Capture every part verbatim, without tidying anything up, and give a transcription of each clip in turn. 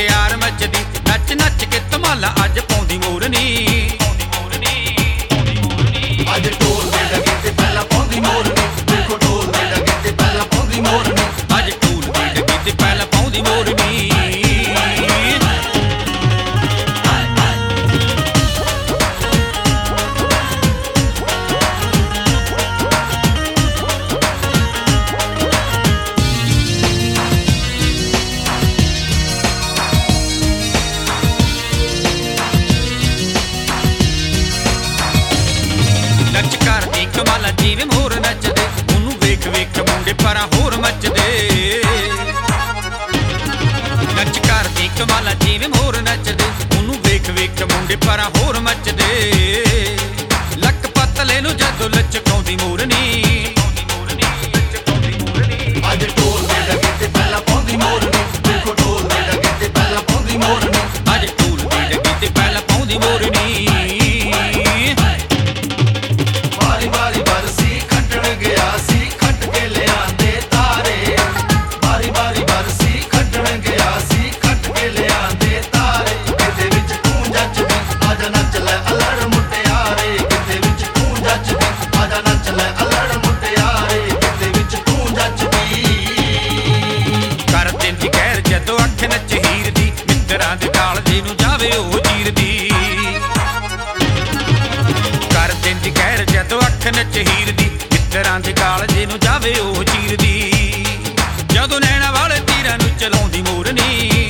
मुटियार मचदी नच नच के धमाला अज पाउंदी मोरनी अज ढोल दे डगे ते पहला पाउंदी मोरनी देखो ढोल दे डगे ते पहला पाउंदी मोरनी अज ढोल दे डगे ते पहला पाउंदी मोरनी नच करदी कमाला जिवें मोर नचदे ओनू वेख वेख मुंडे परां होर मचदे नच करदी कमाला जिवें मोर नचदे ओनू वेख वेख मुंडे परां होर मचदे लक पतले नू जदों लचकाउंदी मोरनी अज ढोल दे डगे ते पहला पाउंदी मोरनी देखो ढोल दे डगे ते पहला पाउंदी मोरनी अज ढोल दे डगे ते पहला पाउंदी मोरनी बारी बारी बरसी खटण गया सी खट के ले आंदे तारे बारी बारी बरसी खटण गया सी खट के ले आंदे तारे किते विच तू जचदी आजा नच ले अलड़ मुटियारे किते विच तू जचदी आजा नच ले अलड़ मुटियारे किते विच तू जचदी कर दिंदी गैर जदों अख नच हीर दी मित्तरां दे काल जी नू जावे ओ चीर दी कर दिंदी गैर जदों अख नच हीर दी मित्तरां दे काल जी नू जावे ओ चीर दी जदों नैना वाले तीरां नू चलाउंदी मोरनी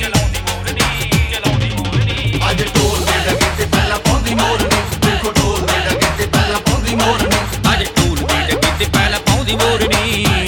अज ढोल दे डगे ते पहला पाउंदी मोरनी देखो ढोल दे डगे ते पहला पाउंदी मोरनी अज ढोल दे डगे ते पहला पाउंदी मोरनी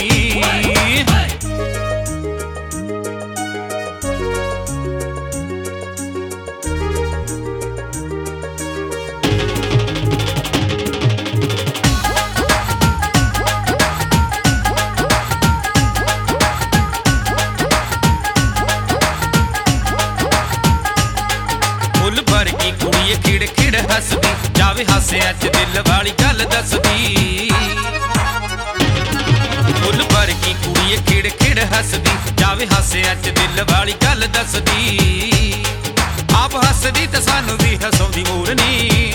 फुल वर्गी कुड़िए खिड़ खिड़ हसदी जावे हासियां च दिल वाली गल दसदी फुल वर्गी कुड़िए खिड़ खिड़ हसदी जावे हासियां च दिल वाली गल दसदी आप हसदी ते सानू भी हसाउंदी मोरनी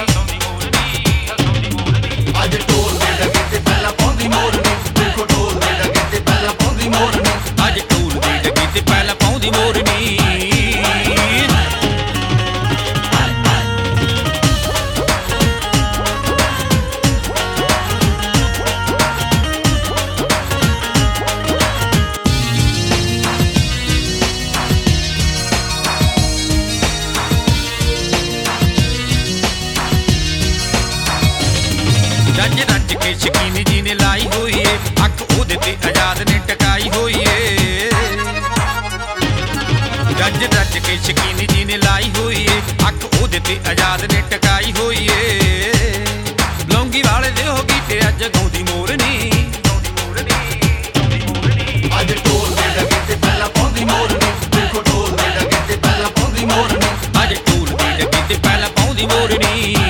अज ढोल दे डगे ते पहला पाउंदी मोरनी देखो ढोल दे डगे ते पहला पाउंदी मोरनी अज ढोल दे डगे ते पहला पाउंदी मोरनी रज रज के शकीन जी ने लाई हुई है अख ओदे ते आजाद ने टकाई हुई है रज रज के शकीन जी ने लाई हुई है अख ओदे ते आजाद ने टकाई हुई है लौंगी वाले दे हो गीते अज गाउंदी मोरनी अज ढोल दे डगे ते पहला पाउंदी मोरनी देखो ढोल दे डगे ते पहला पाउंदी मोरनी अज ढोल दे डगे ते पहला पाउंदी मोरनी